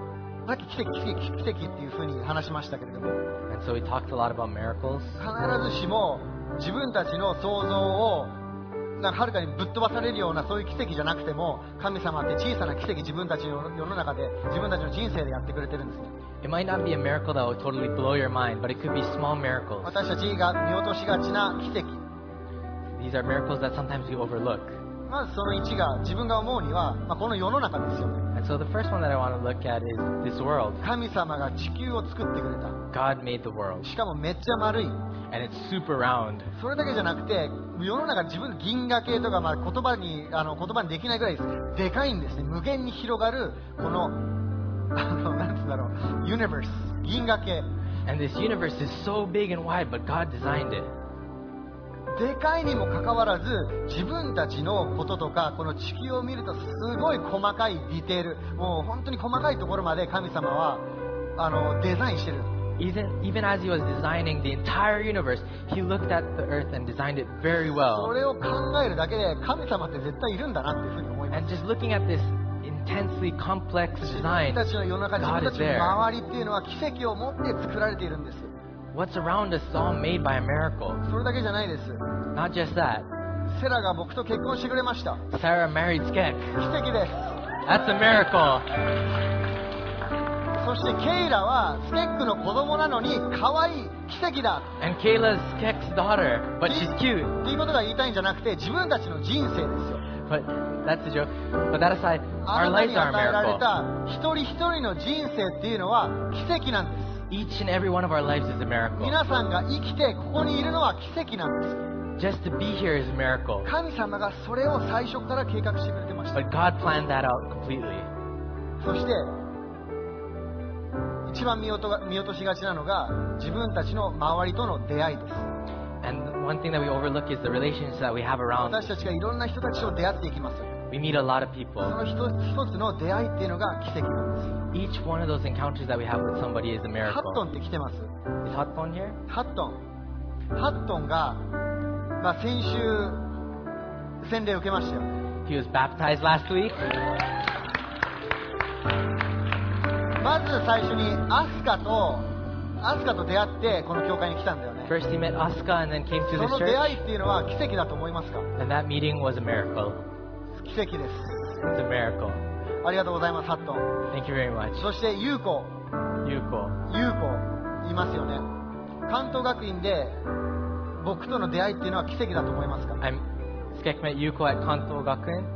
さっき奇跡、奇跡、奇跡っていうふうに話しましたけれども、 And so we talked a lot about miracles. 必ずしも自分たちの想像をなんかはるかにぶっ飛ばされるようなそういう奇跡じゃなくても、神様って小さな奇跡、自分たちの世の中で自分たちの人生でやってくれてるんですね。 It might not be a miracle that will totally blow your mind, but it could be small miracles. 私たちが見落としがちな奇跡、 These are miracles that sometimes we overlook. まずそのいちが自分が思うには、まあ、この世の中ですよね。 And so the first one that I want to look at is this world. 神様が地球を作ってくれた。 God made the world, しかもめっちゃ丸い。 and it's super round. それだけじゃなくて、世の中自分の銀河系とか、まあ、言葉にあの言葉にできないぐらいです。でかいんですね。無限に広がるこのあのなんつうんだろう、ユニバース、銀河系。 And this universe is so big and wide, but God designed it. でかいにもかかわらず、自分たちのこととかこの地球を見るとすごい細かいディテール、もう本当に細かいところまで神様はあのデザインしてる。 Even, even as he was designing the entire universe, he looked at the earth and designed it very そ well. れを考えるだけで神様って絶対いるんだなっていうふうに思いま And す。 just looking at this intensely complex 自 design, 分たちの世の中、自分 God た is ちの there. 周りっていうのは奇跡を持って作られているんです。 What's around us is all made by a miracle. それだけじゃないです。 Not just that. セラが僕と結婚してくれました。 Sarah married Skek. 奇跡です。 That's a miracle. そしてケイラはスケックの子供なのに可愛い、奇跡だ And Kayla's Skek's daughter, but she's cute. っていうことが言いたいんじゃなくて、自分たちの人生ですよ。 But that's a joke. But that aside, あ our なた lives に are 与えら a れ miracle. た一人一人の人生っていうのは奇跡なんです。 Each and every one of our lives is a miracle. 皆さんが生きてここにいるのは奇跡なんです。 Just to be here is a miracle. 神様がそれを最初から計画してくれてました。 But God planned that out completely. そして一番見落とが見落としがちなのが自分たちの周りとの出会いです。 And one thing that we overlook is the relationships that we have around 私 us. たちがいろんな人たちと出会っていきます。 We meet a lot of そ people. の一つ一つの出会いっていうのが奇跡なんです。 Each one of those encounters that we have with somebody is a ハットン miracle. って来てます。 Is Hatton here? ハットンハットンが、まあ、先週洗礼を受けましたよ。 He was baptized last week. まず最初にアスカとアスカと出会ってこの教会に来たんだよね。 First he met Asuka and then came to そ this の出会い church. っていうのは奇跡だと思いますか？ And that meeting was a miracle. 奇跡です。 It's a miracle. ありがとうございます、ハットン。 Thank you very much. そしてユウコ Yuko. ユウコいますよね。関東学院で僕との出会いっていうのは奇跡だと思いますか？ I'm Skek met Yuko at Kanto Gakuen.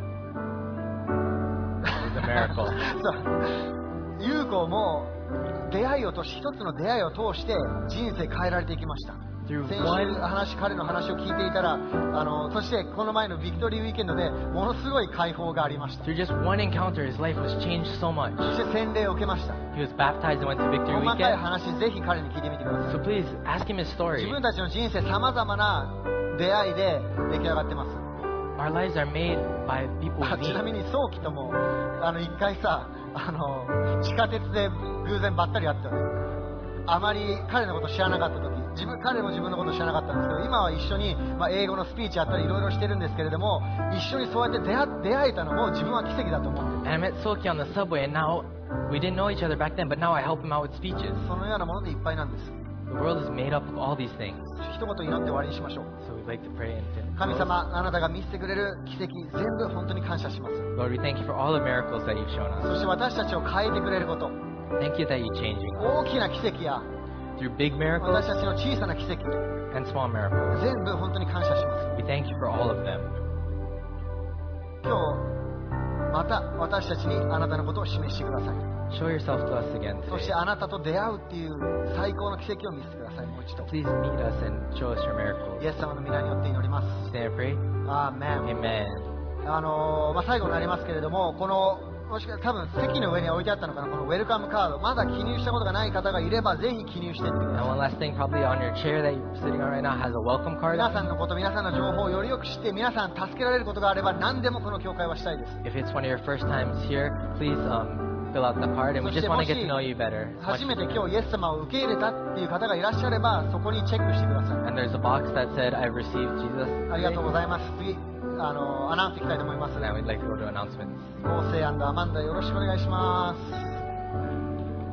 It's a miracle. そうユウコも出会いを通し一つの出会いを通して人生変えられていきました。 Through 先週 one 話彼の話を聞いていたら、あのそしてこの前のビクトリーウィーケンドでものすごい解放がありました。 through just one encounter, his life was changed so much. そして洗礼を受けました。 He was baptized and went to Victory 細かい Weekend. 話ぜひ彼に聞いてみてください。 So please ask him his 自 story. 分たちの人生さまざまな出会いで出来上がってます。 Our lives are made by people あ we ちなみ meet. に早期ともあの一回さあの地下鉄で偶然ばったり会ったのよ。あまり彼のこと知らなかった時、自分彼も自分のこと知らなかったんですけど、今は一緒に、まあ、英語のスピーチやったりいろいろしてるんですけれども、一緒にそうやって出会出会えたのも自分は奇跡だと思ってる。 And I met Soki on the subway, and now we didn't know each other back then, but now I help him out with speeches. そのようなものでいっぱいなんです。 The world is made up of all these things. 一言祈って終わりにしましょう。 So we'd like to pray and to 神 close. 様、あなたが見せてくれる奇跡全部本当に感謝します。 Lord, we thank you for all the miracles that you've shown そ us. して私たちを変えてくれること、 Thank you that you're changing 大 us. きな奇跡や Through big 私 miracles たちの小さな奇跡、 and small miracles. 全部本当に感謝します。 We thank you for all of them. 今日また私たちにあなたのことを示してください。 Show yourself to us again そし today. てあなたと出会うっていう最高の奇跡を見せてください。もう一度 Please meet us and show us your イ miracles. エス様の皆によって祈ります。 Stand and pray. アーメン。 Amen. あのーまあ、最後になりますけれども、このもしか多分席の上に置いてあったのかな、このウェルカムカード、まだ記入したことがない方がいればぜひ記入していってくだ And さ one い。 last thing, probably on your chair that you're sitting on right now has a welcome card 皆 on さん it. のこと、皆さんの情報をよりよく知って皆さん助けられることがあれば何でもこの教会はしたいです。 If it's one of your first times here, please um, fill out the card, and we just want to get to know you better. As much 初め as て we 今 can. 日イエス様を受け入れたっていう方がいらっしゃればそこにチェックしてください。 And there's a box that said, I've received Jesus. ありがとうご today. ざいます。次あのアナウンスいきたいと思います。 And now we'd like to go to announcements. 合成アマンダよろしくお願いします。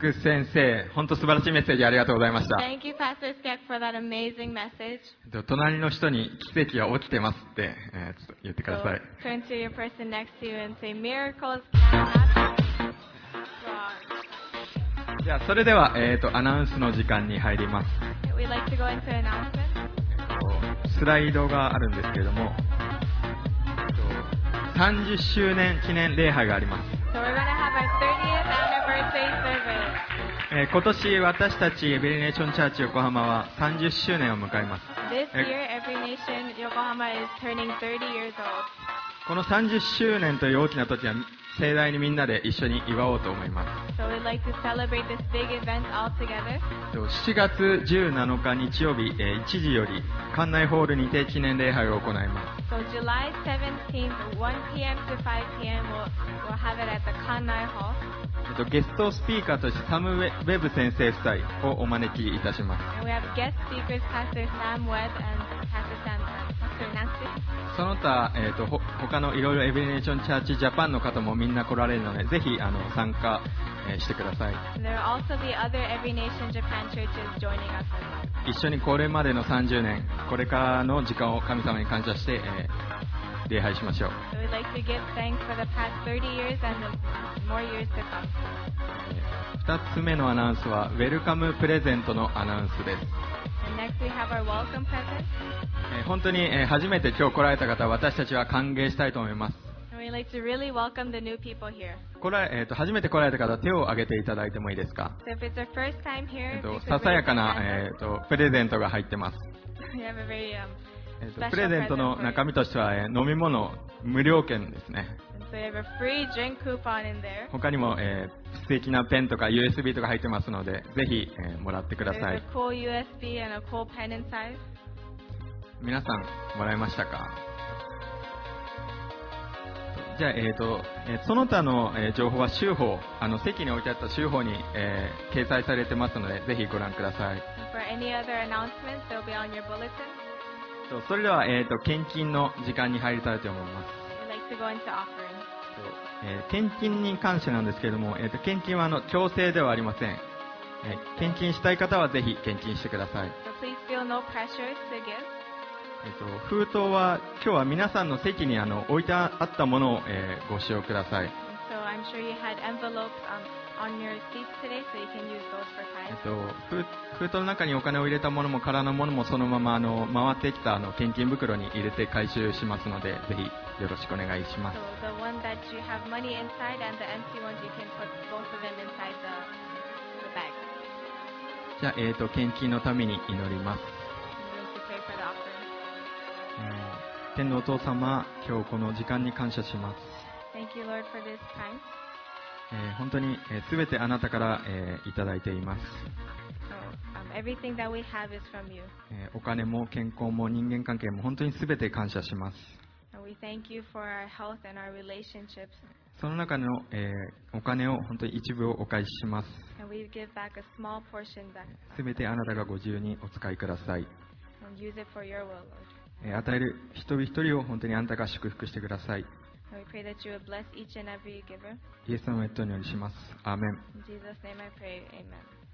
ク先生、本当素晴らしいメッセージありがとうございました。 Thank you, Pastor Skek, for that amazing message. 隣の人に奇跡が起きてますって、えー、ちょっと言ってくだ So さい。 turn to your person next to you and say, miracles can happen. Wow. じゃあそれでは、えー、とアナウンスの時間に入ります。 We'd like to go into announcements. スライドがあるんですけれども、さんじゅっしゅうねん記念礼拝があります。 So we're going to have our thirtieth anniversary service. えー今年私たちエベリネーションチャーチ横浜はさんじゅっしゅうねんを迎えます。 This year, Every Nation Yokohama is turning thirty years old. このさんじゅっしゅうねんという大きな時は盛大にみんなで一緒に祝おうと思います。 So we'd like to celebrate this big event all together. しちがつじゅうなのか日曜日、えーいちじより館内ホールにて記念礼拝を行います。 So July seventeenth, one p.m. to five p.m. We'll, we'll have it at the Kanai Hall. えっと、ゲストスピーカーとしてサム・ウェウェブ先生夫妻をお招きいたします。 And we have guest speakers, Pastor Sam Webb and Pastor Sam, uh, Pastor Nancy. その他、えー、とほ他のいろいろエベリネーションチャーチジャパンの方もみんな来られるので、ぜひあの参加、えーしてください。 And there will also be other Every Nation Japan churches joining us. 一緒にこれまでのさんじゅうねん、これからの時間を神様に感謝して、えー礼拝しましょう。 So we'd like to give thanks for the past thirty years and the more years to come. ふたつめのアナウンスはウェルカムプレゼントのアナウンスです。 And next we have our welcome present. えー本当に、えー初めて今日来られた方は私たちは歓迎したいと思います。 And we'd like to really welcome the new people here. これ、えー、と初めて来られた方は手を挙げていただいてもいいですか。 So if it's your first time え here, ー if と you could ささや raise か your な、 hand えー、とプレゼントが入ってます。 up. We have a very um, えーと special プレゼントの present for 中 you. 身としては、えー飲み物無料券ですね。 And so we have a free drink coupon in there. 他にも、えー素敵なペンとか ユーエスビー とか入ってますので、ぜひ、えーもらってくだ There's さ a い。 cool U S B and a cool pen inside. 皆さんもらいましたか。じゃあ、えーとえーその他の、えー情報は週報、あの席に置いてあった週報に、えー掲載されてますので、ぜひご覧ください。 And for any other announcements, they'll be on your bulletin. とそれでは、えーと献金の時間に入りたいと思います。 We'd like to go into offering. えー献金に関してなんですけれども、えーと献金はあの強制ではありません。えー献金したい方はぜひ献金してください。 So please feel no pressure to give. えっと、封筒は今日は皆さんの席にあの置いてあったものを、えーご使用ください。 And so I'm sure you had envelopes um, on your seats today, so you can use those for えっ tithes. と、封封筒の中にお金を入れたものも空のものもそのままあの回ってきたあの献金袋に入れて回収しますので、ぜひよろしくお願いします。 So the one that you have money inside and the empty ones, you can put both of them inside the, the bag. じゃあ、えっと献金のために祈ります。 I'm going to pray for the offering. えー天のお父様、今日この時間に感謝します。 Thank you, Lord, for this time. えー本当にすべてあなたから、えーいただいています。 So um, everything that we have is from you. えーお金も健康も人間関係も本当にすべて感謝します。 And we thank you for our health and our relationships. その中の、えーお金を本当に一部をお返しします。 And we give back a small portion back すべてあなたがご自由にお使いください。 and use it for your will, Lord. えー与える一人一人を本当にあなたが祝福してください。 And we pray that you would bless each and every giver. イエス様のお祈りします。アーメン。 In Jesus' name I pray, amen.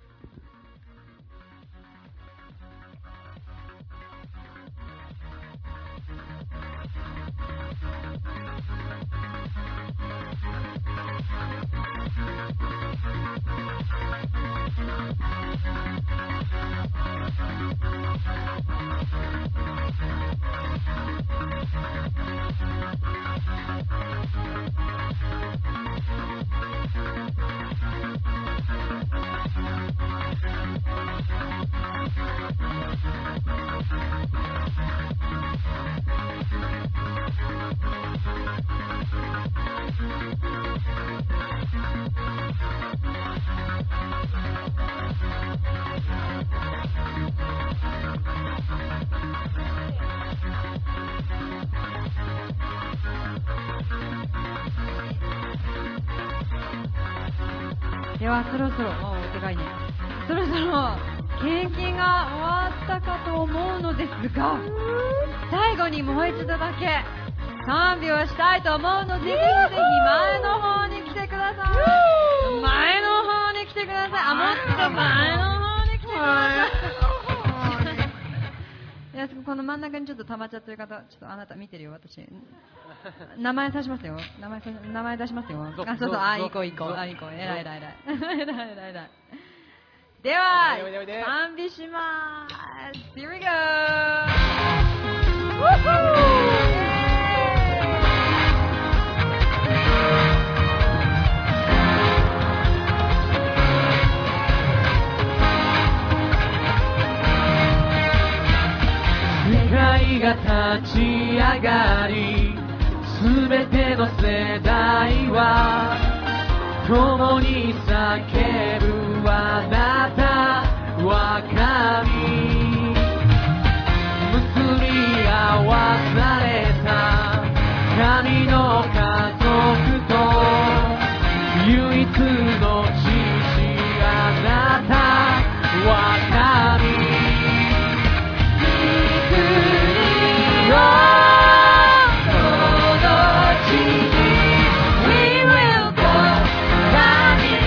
ではそろそろ、おーでかいね。そろそろ献金が終わったかと思うのですが、最後にもう一度だけ賛美をしたいと思うので、ぜひぜひ前の方に来てください。前の方に来てください。 ん中にちょっと溜まっちゃってる方、ちょっとあなた見てるよ、私。名前出しますよ。名前さ名前出しますよ。あ、そうそう、あ、いこういこう、あ、いこう、えらいえらいえらい。えらいえらいえらい。では、賛美しまーす。Here we go! Woohoo! 世界が立ち上がり、すべての世代は共に叫ぶあなたは神、結び合わされた神の家族と唯一の父、あなたは神、この地に We will go 神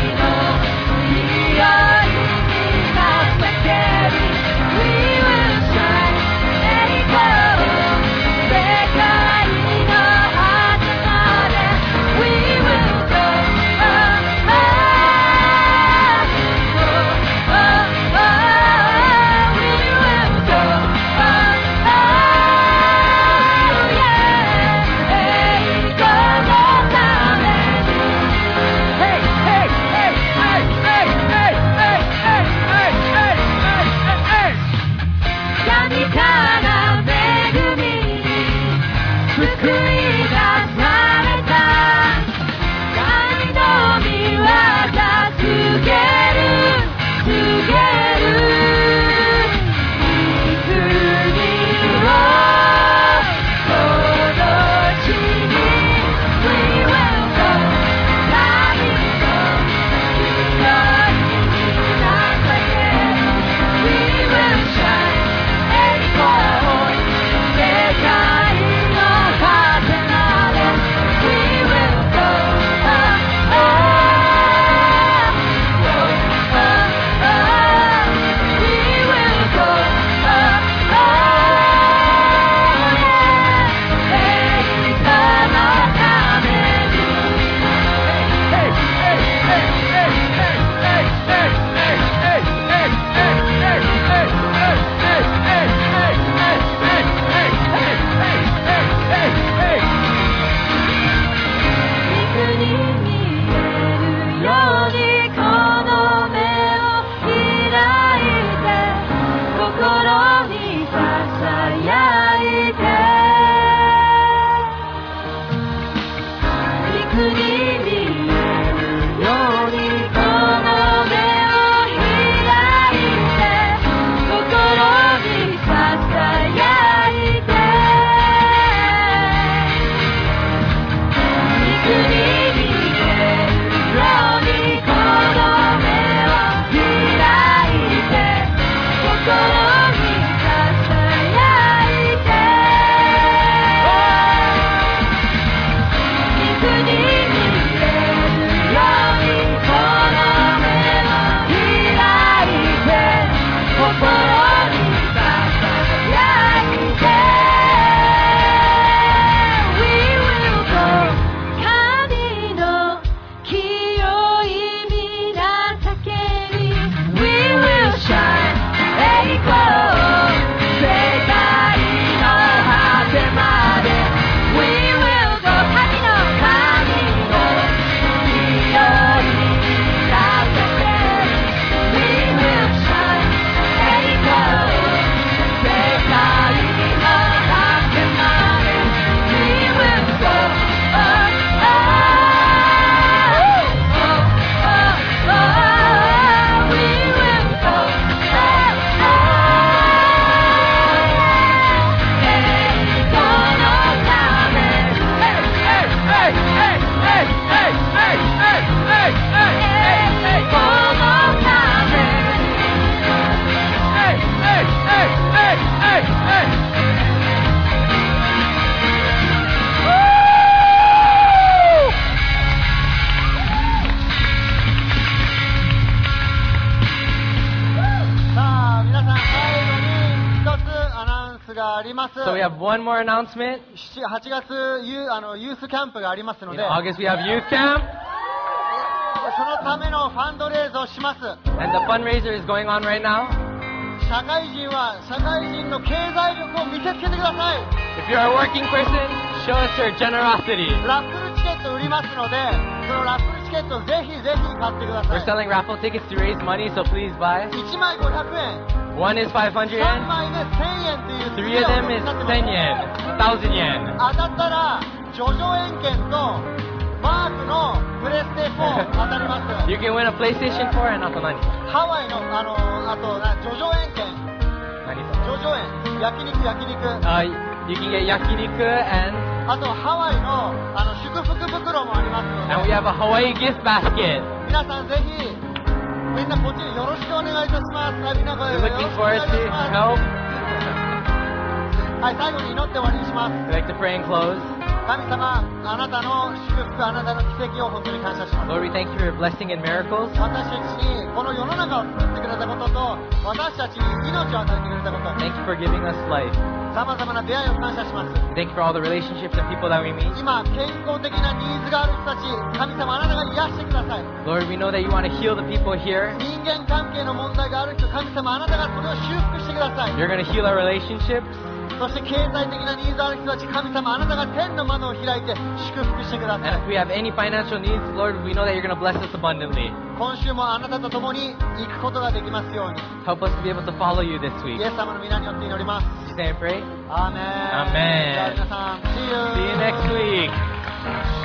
ります。 So we have one more announcement. はちがつユーあのユースキャンプがありますの In で、 August we have youth camp, そのためのファンドレイズをします。 and the fundraiser is going on right now. 社会人は社会人の経済力を見せつけてください。 If you're a working person, show us your generosity. ラッフルチケット売りますので、そのラッフルチケットをぜひぜひ買ってくださ We're い。 selling raffle tickets to raise money, so please buy. いちまいごひゃくえん、 One is five hundred さん yen, まいでせんえんという three of them is ten yen, one thousand yen. 当たったら叙々苑券とマークのプレステフォー当たります。 You can win a PlayStation four and not the money. ハワイのあのあとな叙々苑券、叙々苑焼肉焼肉、 Uh, you can get yakiniku and あとハワイのあの祝福袋もありますので、 and we have a Hawaii gift basket. 皆さんぜひみんなこっちによろしくお願いいたします。はい、みんなこれ We're よろし looking くお願 forward いいたします。 to help. はい、最後に祈って終わりにします。 We'd like to pray and close. 神様、あなたの祝福、あなたの奇跡を本当に感謝します。 Lord, we thank you for your blessing and miracles. 私たちにこの世の中を作ってくれたことと、私たちに命を与えてくれたこと、 Thank you for giving us life. さまざまな出会いを感謝します。 Thank you for all the relationships and people that we meet. 今、健康的なニーズがある人たち、神様、あなたが癒してください。 Lord, we know that you want to heal the people here. 人間関係の問題がある人、神様、あなたがそれを修復してください。 You're going to heal our relationships. そして経済的なニーズある人たち、神様、あなたが天の窓を開いて祝福してくださ And い。 if we have any financial needs, Lord, we know that you're going to bless us abundantly. 今週もあなたと共に行くことができますように、 Help us to be able to follow you this week. イエス様の皆によって祈ります。 Stand and pray. アーメン。 アーメン。 じゃあ皆さん、See you. See you next week.